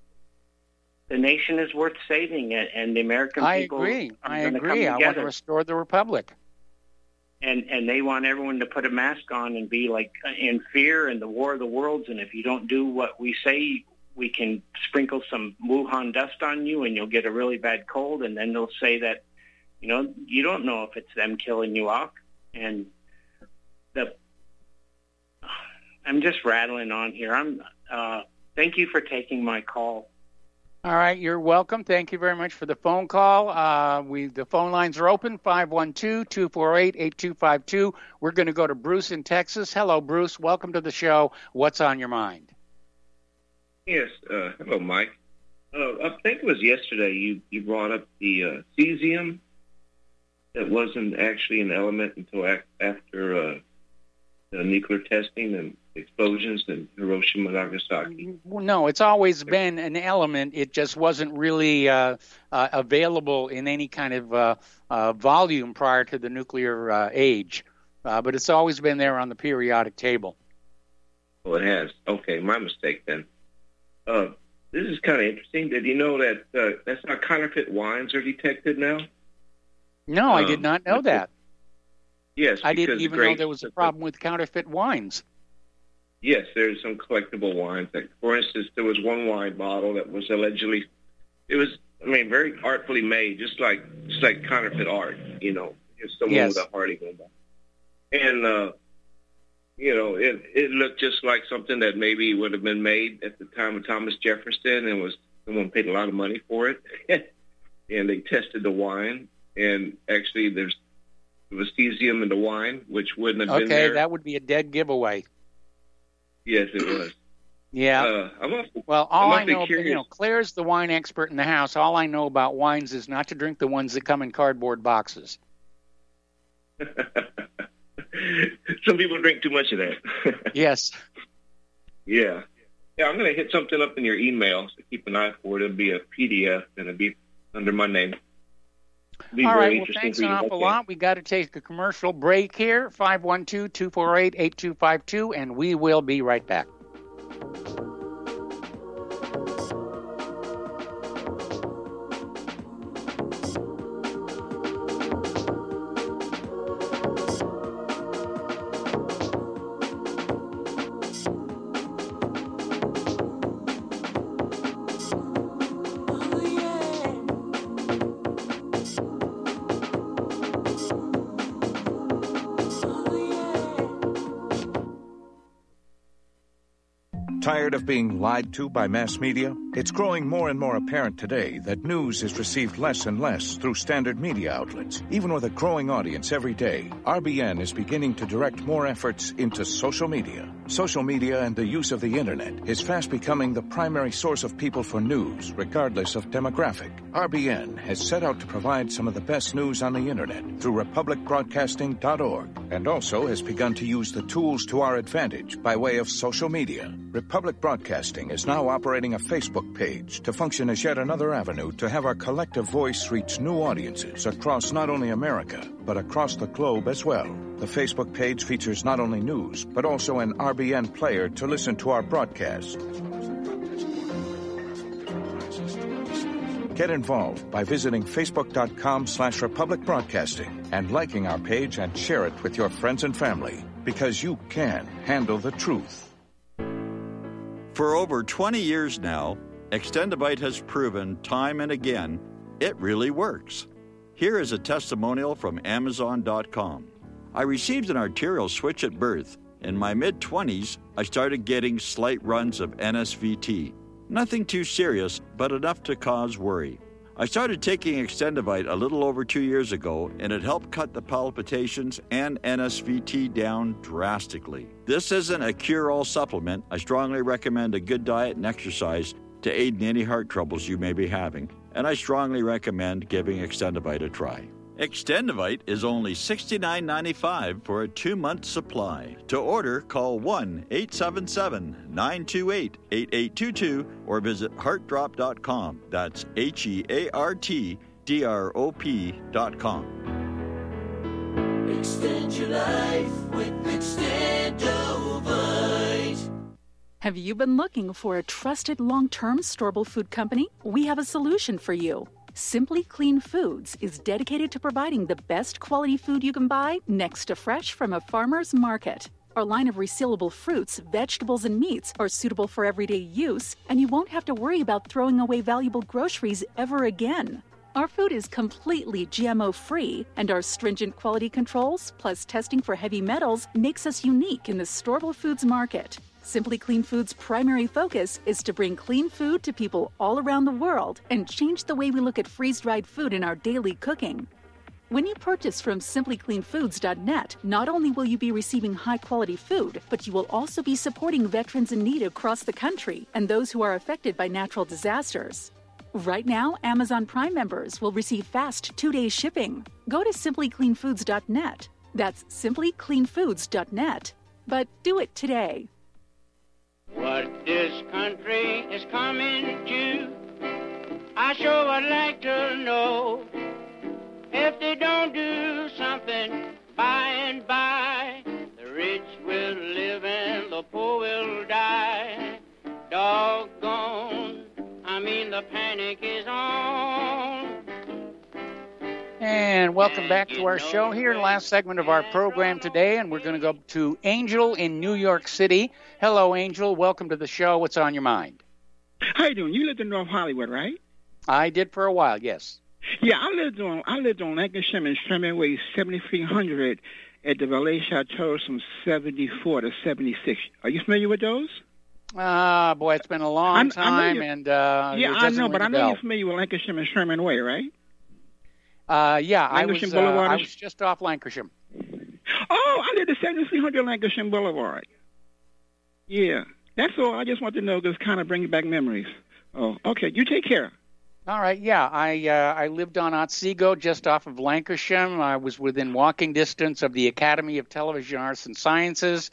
the nation is worth saving, and, and the American I people agree. are I going to agree. come I together. want to restore the republic. And and they want everyone to put a mask on and be like in fear and the War of the Worlds. And if you don't do what we say, we can sprinkle some Wuhan dust on you and you'll get a really bad cold. And then they'll say that, you know, you don't know if it's them killing you off. And the I'm just rattling on here. I'm. Uh, thank you for taking my call. All right, you're welcome. Thank you very much for the phone call. Uh, we the phone lines are open, five one two, two four eight, eight two five two. We're going to go to Bruce in Texas. Hello, Bruce. Welcome to the show. What's on your mind? Yes. Uh, hello, Mike. Uh, I think it was yesterday you, you brought up the uh, cesium that wasn't actually an element until ac- after uh, the nuclear testing and explosions in Hiroshima and Nagasaki. Well, no, it's always been an element. It just wasn't really uh, uh, available in any kind of uh, uh, volume prior to the nuclear uh, age. Uh, but it's always been there on the periodic table. Oh, it has. Okay, my mistake then. Uh, this is kind of interesting. Did you know that uh, that's how counterfeit wines are detected now? No, um, I did not know that. Yes. I didn't even great, know there was a problem with counterfeit wines. Yes, there's some collectible wines. Like, for instance, there was one wine bottle that was allegedly, it was, I mean, very artfully made, just like just like counterfeit art, you know, just someone yes. with a heart going by. And, uh, you know, it it looked just like something that maybe would have been made at the time of Thomas Jefferson, and was someone paid a lot of money for it. and they tested the wine, and actually there's there was cesium in the wine, which wouldn't have been there. Okay, that would be a dead giveaway. Yes, it was. Yeah. Uh, I'm also, well, all I'm I know, curious. you know, Claire's the wine expert in the house. All I know about wines is not to drink the ones that come in cardboard boxes. Some people drink too much of that. Yes. Yeah. Yeah, I'm going to hit something up in your email, so keep an eye for it. It'll be a P D F, and it'll be under my name. Be all very right, well, interesting thanks for an you. awful Okay. lot. We got to take a commercial break here, five one two, two four eight, eight two five two, and we will be right back. Tired of being lied to by mass media? It's growing more and more apparent today that news is received less and less through standard media outlets. Even with a growing audience every day, R B N is beginning to direct more efforts into social media. Social media and the use of the internet is fast becoming the primary source of people for news, regardless of demographic. R B N has set out to provide some of the best news on the internet through republic broadcasting dot org, and also has begun to use the tools to our advantage by way of social media. Republic Broadcasting is now operating a Facebook page to function as yet another avenue to have our collective voice reach new audiences across not only America, but across the globe as well. The Facebook page features not only news, but also an R B N player to listen to our broadcast. Get involved by visiting facebook.com slash Republic Broadcasting and liking our page and share it with your friends and family, because you can handle the truth. For over twenty years now, Extendivite has proven time and again it really works. Here is a testimonial from Amazon dot com. I received an arterial switch at birth. In my mid-twenties, I started getting slight runs of N S V T. Nothing too serious, but enough to cause worry. I started taking Extendivite a little over two years ago, and it helped cut the palpitations and N S V T down drastically. This isn't a cure-all supplement. I strongly recommend a good diet and exercise to aid in any heart troubles you may be having, and I strongly recommend giving Extendivite a try. Extendivite is only sixty-nine ninety-five for a two-month supply. To order, call one eight seven seven, nine two eight, eight eight two two or visit heart drop dot com. That's H E A R T D R O P dot com. Extend your life with Extendivite. Have you been looking for a trusted long-term storable food company? We have a solution for you. Simply Clean Foods is dedicated to providing the best quality food you can buy next to fresh from a farmer's market. Our line of resealable fruits, vegetables, and meats are suitable for everyday use, and you won't have to worry about throwing away valuable groceries ever again. Our food is completely G M O-free, and our stringent quality controls, plus testing for heavy metals, makes us unique in the storable foods market. Simply Clean Foods' primary focus is to bring clean food to people all around the world and change the way we look at freeze-dried food in our daily cooking. When you purchase from simply clean foods dot net, not only will you be receiving high-quality food, but you will also be supporting veterans in need across the country and those who are affected by natural disasters. Right now, Amazon Prime members will receive fast two-day shipping. Go to simply clean foods dot net. That's simply clean foods dot net. But do it today. What this country is coming to, I sure would like to know. If they don't do something by and by, the rich will live and the poor will die. Doggone, I mean the panic is on. And welcome back to our show here, last segment of our program today, and we're going to go to Angel in New York City. Hello, Angel. Welcome to the show. What's on your mind? How you doing? You lived in North Hollywood, right? I did for a while, yes. Yeah, I lived on I lived on Lancashire and Sherman seventy-three hundred at the Valet Chateau from seventy-four to seventy-six. Are you familiar with those? Ah, boy, it's been a long I'm- I know time, you- and uh, yeah, it I doesn't know, ring but a I know bell. you're familiar with Lancashire and Sherman Way, right? Uh, yeah, I Lancashire was, uh, Boulevard I is- was just off Lancashire. Oh, I live at seventy-three hundred Lancashire Boulevard. Yeah, that's all. I just want to know, just kind of bring back memories. Oh, okay. You take care. All right, yeah, I uh, I lived on Otsego, just off of Lancashire. I was within walking distance of the Academy of Television Arts and Sciences,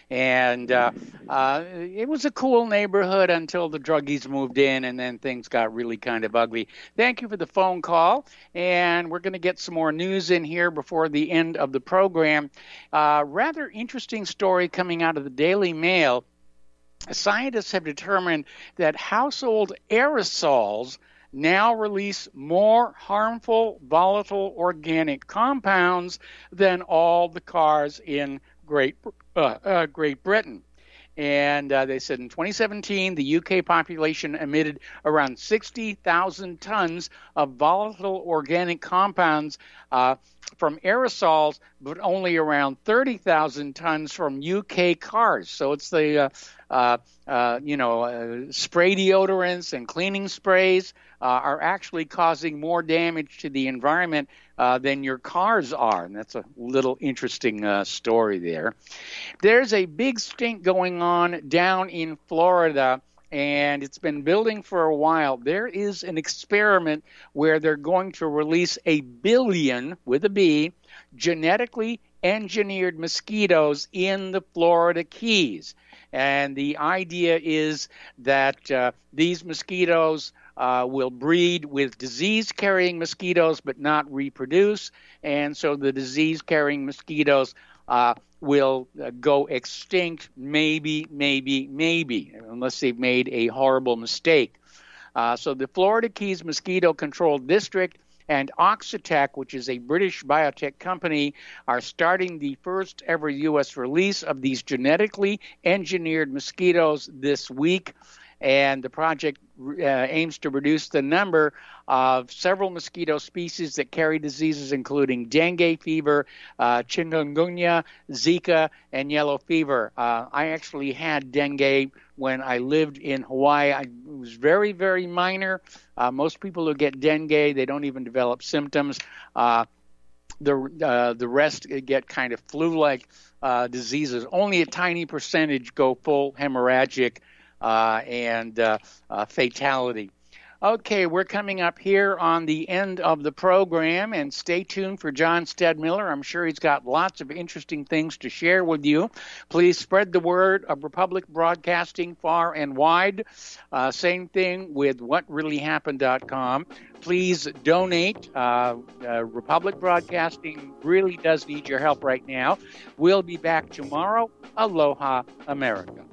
and uh, uh, it was a cool neighborhood until the druggies moved in, and then things got really kind of ugly. Thank you for the phone call, and we're going to get some more news in here before the end of the program. Uh, rather interesting story coming out of the Daily Mail. Scientists have determined that household aerosols now release more harmful volatile organic compounds than all the cars in Great uh, uh, Great Britain. And uh, they said in twenty seventeen, the U K population emitted around sixty thousand tons of volatile organic compounds uh, from aerosols, but only around thirty thousand tons from U K cars. So it's the, uh, uh, uh, you know, uh, spray deodorants and cleaning sprays uh, are actually causing more damage to the environment uh, than your cars are. And that's a little interesting uh, story there. There's a big stink going on down in Florida, and it's been building for a while. There is an experiment where they're going to release a billion, with a B, genetically engineered mosquitoes in the Florida Keys. And the idea is that uh, these mosquitoes uh, will breed with disease-carrying mosquitoes but not reproduce, and so the disease-carrying mosquitoes uh, will uh, go extinct, maybe, maybe, maybe, unless they've made a horrible mistake. Uh, so the Florida Keys Mosquito Control District and Oxitec, which is a British biotech company, are starting the first ever U S release of these genetically engineered mosquitoes this week. And the project uh, aims to reduce the number of several mosquito species that carry diseases including dengue fever, uh, chikungunya, Zika, and yellow fever. Uh, I actually had dengue when I lived in Hawaii. I, it was very, very minor. Uh, most people who get dengue, they don't even develop symptoms. Uh, the uh, the rest get kind of flu-like uh, diseases. Only a tiny percentage go full hemorrhagic Uh, and uh, uh, fatality. Okay, we're coming up here on the end of the program, and stay tuned for John Stedmiller. I'm sure he's got lots of interesting things to share with you. Please spread the word of Republic Broadcasting far and wide. Uh, same thing with what really happened dot com. Please donate. Uh, uh, Republic Broadcasting really does need your help right now. We'll be back tomorrow. Aloha, America.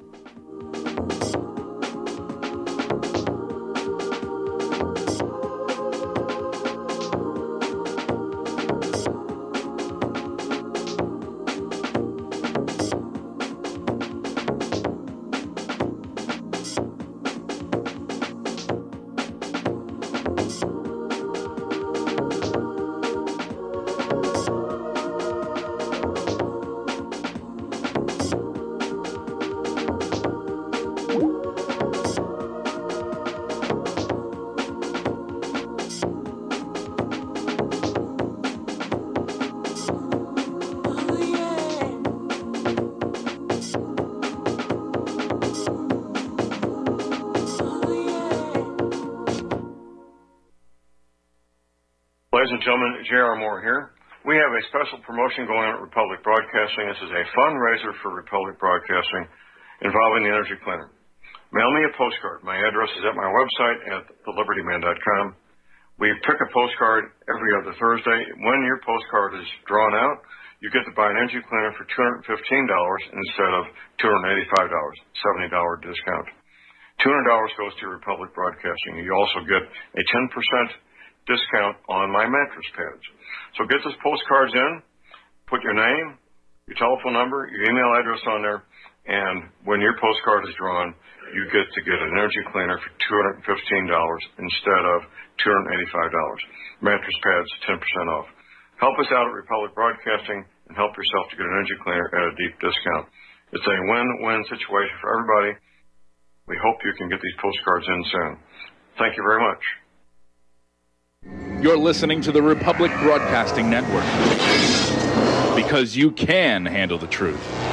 Ladies and gentlemen, J R. Moore here. We have a special promotion going on at Republic Broadcasting. This is a fundraiser for Republic Broadcasting involving the Energy Cleaner. Mail me a postcard. My address is at my website at the liberty man dot com. We pick a postcard every other Thursday. When your postcard is drawn out, you get to buy an Energy Cleaner for two hundred fifteen dollars instead of two hundred eighty-five dollars, seventy dollars discount. two hundred dollars goes to Republic Broadcasting. You also get a ten percent discount on my mattress pads. So get those postcards in, put your name, your telephone number, your email address on there, and when your postcard is drawn, you get to get an Energy Cleaner for two hundred fifteen dollars instead of two hundred eighty-five dollars. Mattress pads, ten percent off. Help us out at Republic Broadcasting and help yourself to get an Energy Cleaner at a deep discount. It's a win-win situation for everybody. We hope you can get these postcards in soon. Thank you very much. You're listening to the Republic Broadcasting Network, because you can handle the truth.